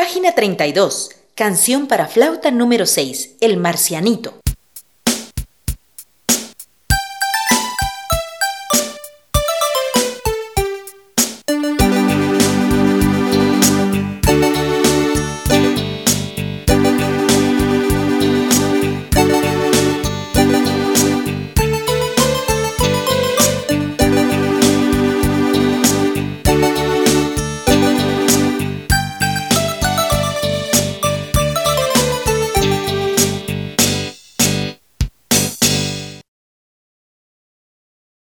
Página 32. Canción para flauta número 6. El Marcianito.